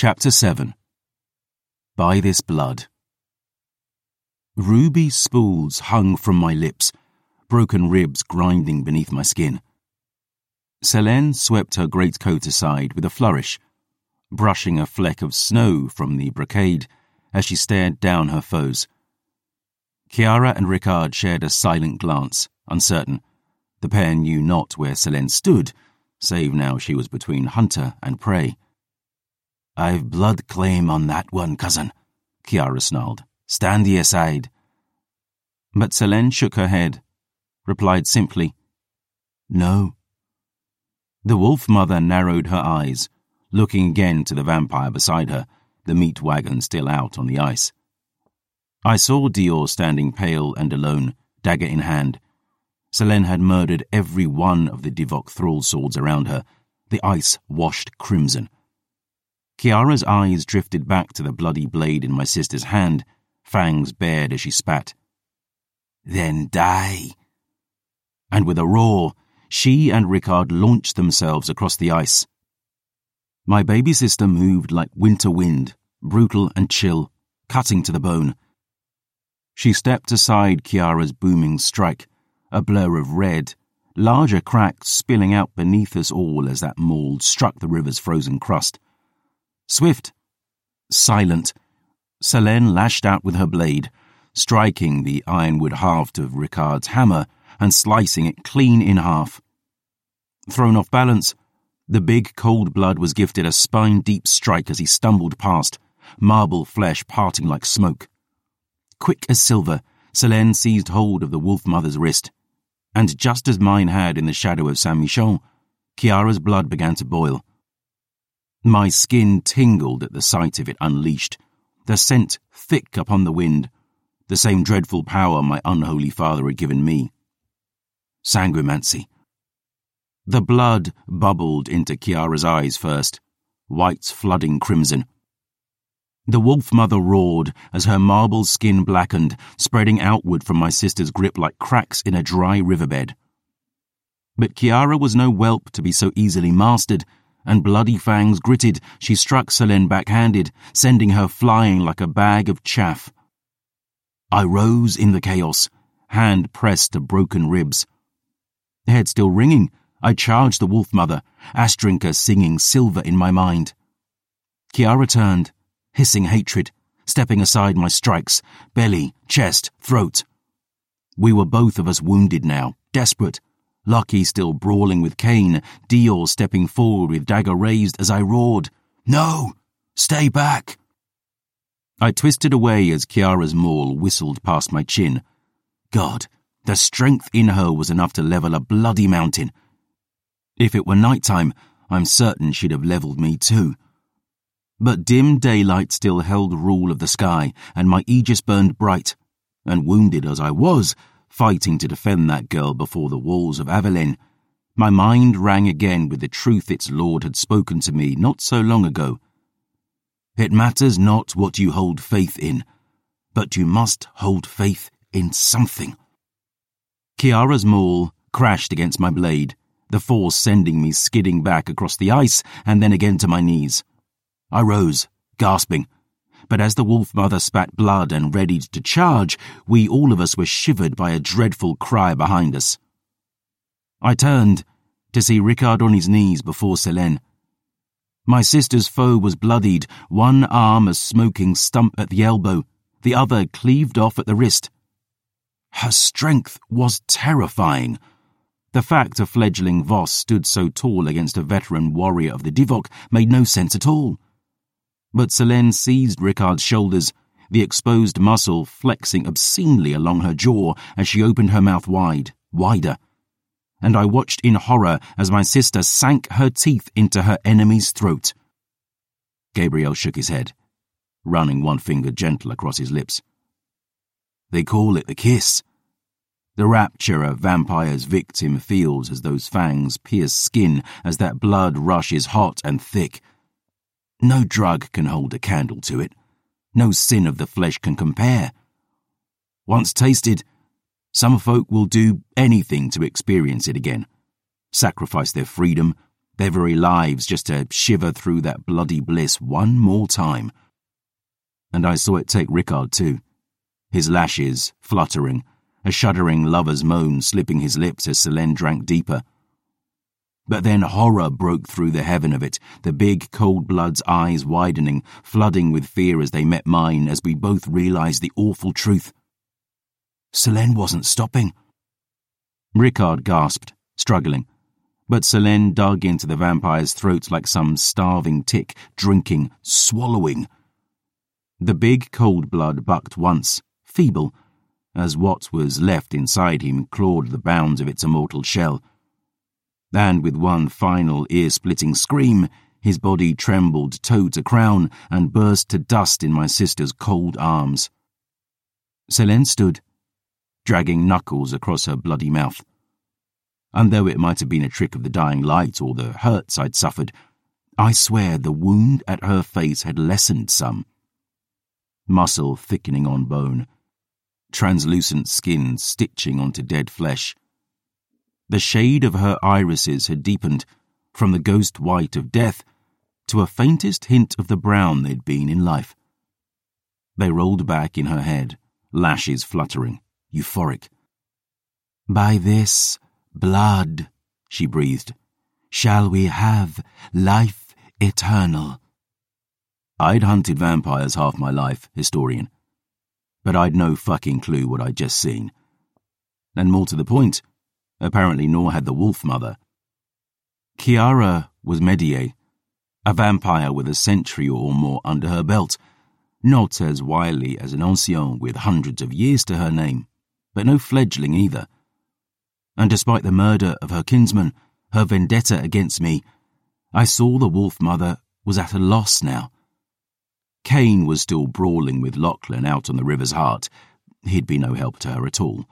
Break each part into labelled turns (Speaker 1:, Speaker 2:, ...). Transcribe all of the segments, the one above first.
Speaker 1: Chapter 7. By This Blood. Ruby spools hung from my lips, broken ribs grinding beneath my skin. Selene swept her greatcoat aside with a flourish, brushing a fleck of snow from the brocade as she stared down her foes. Chiara and Ricard shared a silent glance, uncertain. The pair knew not where Selene stood, save now she was between hunter and prey. "I've blood claim on that one, cousin," Chiara snarled. "Stand ye aside." But Selene shook her head, replied simply, "No." The wolf mother narrowed her eyes, looking again to the vampire beside her, the meat wagon still out on the ice. I saw Dior standing pale and alone, dagger in hand. Selene had murdered every one of the Divok thrall swords around her, the ice washed crimson. Chiara's eyes drifted back to the bloody blade in my sister's hand, fangs bared as she spat. "Then die." And with a roar, she and Ricard launched themselves across the ice. My baby sister moved like winter wind, brutal and chill, cutting to the bone. She stepped aside Chiara's booming strike, a blur of red, larger cracks spilling out beneath us all as that maul struck the river's frozen crust. Swift, silent, Selene lashed out with her blade, striking the ironwood haft of Ricard's hammer and slicing it clean in half. Thrown off balance, the big cold blood was gifted a spine-deep strike as he stumbled past, marble flesh parting like smoke. Quick as silver, Selene seized hold of the wolf mother's wrist, and just as mine had in the shadow of Saint-Michel, Chiara's blood began to boil. My skin tingled at the sight of it unleashed, the scent thick upon the wind, the same dreadful power my unholy father had given me. Sanguimancy. The blood bubbled into Chiara's eyes first, whites flooding crimson. The wolf mother roared as her marble skin blackened, spreading outward from my sister's grip like cracks in a dry riverbed. But Chiara was no whelp to be so easily mastered, and bloody fangs gritted, she struck Selene backhanded, sending her flying like a bag of chaff. I rose in the chaos, hand pressed to broken ribs. Head still ringing, I charged the wolf mother, Astrinka singing silver in my mind. Chiara turned, hissing hatred, stepping aside my strikes, belly, chest, throat. We were both of us wounded now, desperate. Lucky still brawling with Cain, Dior stepping forward with dagger raised as I roared, "No! Stay back!" I twisted away as Chiara's maul whistled past my chin. God, the strength in her was enough to level a bloody mountain. If it were nighttime, I'm certain she'd have leveled me too. But dim daylight still held rule of the sky, and my aegis burned bright, and wounded as I was, fighting to defend that girl before the walls of Avallen, my mind rang again with the truth its Lord had spoken to me not so long ago. It matters not what you hold faith in, but you must hold faith in something. Chiara's maul crashed against my blade, the force sending me skidding back across the ice and then again to my knees. I rose, gasping. But as the wolf mother spat blood and readied to charge, we all of us were shivered by a dreadful cry behind us. I turned to see Ricard on his knees before Selene. My sister's foe was bloodied, one arm a smoking stump at the elbow, the other cleaved off at the wrist. Her strength was terrifying. The fact a fledgling Voss stood so tall against a veteran warrior of the Divok made no sense at all. But Selene seized Ricard's shoulders, the exposed muscle flexing obscenely along her jaw as she opened her mouth wide, wider. And I watched in horror as my sister sank her teeth into her enemy's throat. Gabriel shook his head, running one finger gentle across his lips. They call it the kiss. The rapture a vampire's victim feels as those fangs pierce skin as that blood rushes hot and thick. No drug can hold a candle to it. No sin of the flesh can compare. Once tasted, some folk will do anything to experience it again. Sacrifice their freedom, their very lives just to shiver through that bloody bliss one more time. And I saw it take Rickard too, his lashes fluttering, a shuddering lover's moan slipping his lips as Selene drank deeper. But then horror broke through the heaven of it, the big cold blood's eyes widening, flooding with fear as they met mine as we both realized the awful truth. Selene wasn't stopping. Rickard gasped, struggling, but Selene dug into the vampire's throat like some starving tick, drinking, swallowing. The big cold blood bucked once, feeble, as what was left inside him clawed the bounds of its immortal shell. And with one final ear-splitting scream, his body trembled toe to crown and burst to dust in my sister's cold arms. Selene stood, dragging knuckles across her bloody mouth. And though it might have been a trick of the dying light or the hurts I'd suffered, I swear the wound at her face had lessened some. Muscle thickening on bone, translucent skin stitching onto dead flesh. The shade of her irises had deepened from the ghost white of death to a faintest hint of the brown they'd been in life. They rolled back in her head, lashes fluttering, euphoric. "By this blood," she breathed, "shall we have life eternal." I'd hunted vampires half my life, historian, but I'd no fucking clue what I'd just seen. And more to the point, apparently nor had the Wolf Mother. Chiara was Medie, a vampire with a century or more under her belt, not as wily as an ancienne with hundreds of years to her name, but no fledgling either. And despite the murder of her kinsman, her vendetta against me, I saw the Wolf Mother was at a loss now. Cain was still brawling with Lachlan out on the river's heart. He'd be no help to her at all.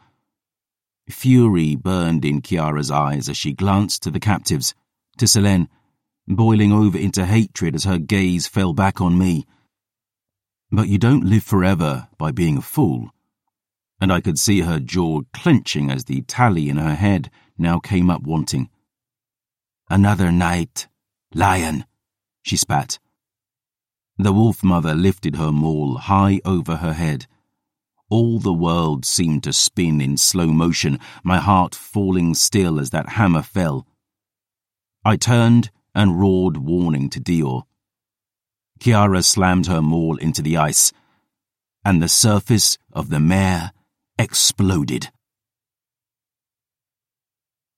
Speaker 1: Fury burned in Chiara's eyes as she glanced to the captives, to Selene, boiling over into hatred as her gaze fell back on me. But you don't live forever by being a fool, and I could see her jaw clenching as the tally in her head now came up wanting. "Another night, lion," she spat. The Wolf Mother lifted her maul high over her head. All the world seemed to spin in slow motion, my heart falling still as that hammer fell. I turned and roared warning to Dior. Chiara slammed her maul into the ice, and the surface of the mare exploded.